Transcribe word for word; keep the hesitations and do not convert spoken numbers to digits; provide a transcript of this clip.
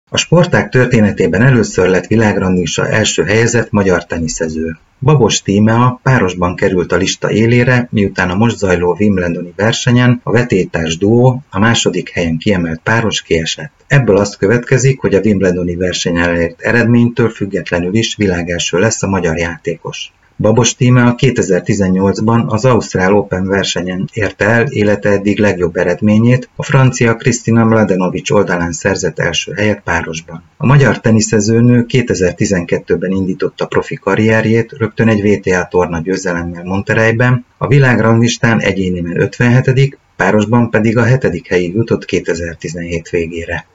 A sportág történetében először lett világranglista első helyezett magyar teniszező. Babos Tímea párosban került a lista élére, miután a most zajló Wimbledoni versenyen a vetélytárs duó, a második helyen kiemelt páros kiesett. Ebből azt következik, hogy a Wimbledoni versenyen elért eredménytől függetlenül is világelső lesz a magyar játékos. Babos Tímea kétezer-tizennyolcban az Ausztrál Open versenyen érte el élete eddig legjobb eredményét, a francia Kristina Mladenovic oldalán szerzett első helyet párosban. A magyar teniszezőnő kétezer-tizenkettőben indította profi karrierjét rögtön egy vé té á torna győzelemmel Monterreyben, a világranglistán egyéniben ötvenhetedik, párosban pedig a hetedik helyig jutott kétezer-tizenhét végére.